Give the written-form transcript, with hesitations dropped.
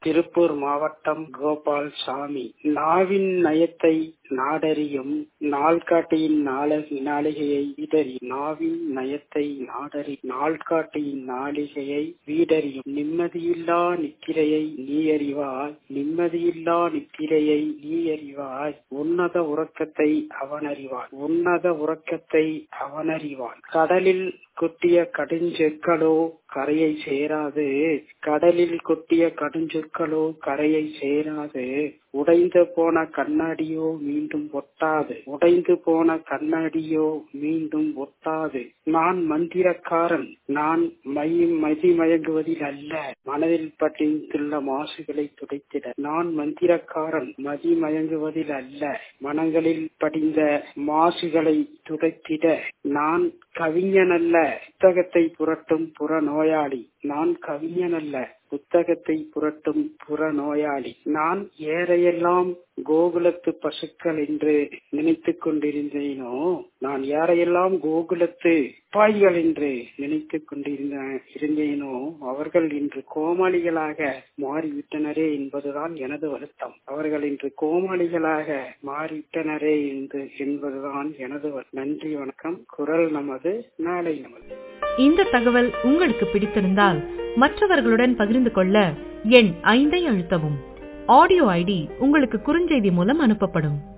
திருப்பூர் மாவட்டம் கோபால் சாமி. நாவின் நயத்தை நாடறியும் நாள்காட்டியின் நாளிகையை வீடறியும். நாவின் நயத்தை நாள்காட்டியின் நாளிகையை வீடறியும். நிம்மதியில்லா நித்திரையை நீ அறிவாய். நிம்மதியில்லா நித்திரையை நீ அறிவாய். உன்னத உறக்கத்தை அவன் அறிவான். கடலில் கொட்டிய கடுஞ்சொற்களோ கரையை சேராது. கடலில் கொட்டிய கடுஞ்சொற்களோ கரையை சேராது. உடைந்து போன கண்ணாடியோ மீண்டும் ஒட்டாது. நான் மந்திரக்காரன். நான் மதிமயங்குவதில் அல்ல, மனதில் படிந்துள்ள மாசுகளை துடைத்திட. நான் மந்திரக்காரன், மதிமயங்குவதில் அல்ல, மனங்களில் படிந்த மாசுகளை துடைத்திட. நான் கவிஞனல்ல, புத்தகத்தை புரட்டும் புறநோயாளி. நான் ஏறையெல்லாம் கோகுலத்து பசுக்கள் என்று நினைத்துக் கொண்டிருந்தேனோ, பாய்கள் என்று நினைத்துக் கொண்டிருந்தேனோ, அவர்கள் இன்று கோமாளிகளாக மாறிவிட்டனரே என்பதுதான் எனது வருத்தம். நன்றி, வணக்கம். குரல் நமது, நாளை நமது. இந்த தகவல் உங்களுக்கு பிடித்திருந்தால் மற்றவர்களுடன் பகிர்ந்து கொள்ள எண் 5 அழுத்தவும். ஆடியோ ஐடி உங்களுக்கு குறுஞ்செய்தி மூலம் அனுப்பப்படும்.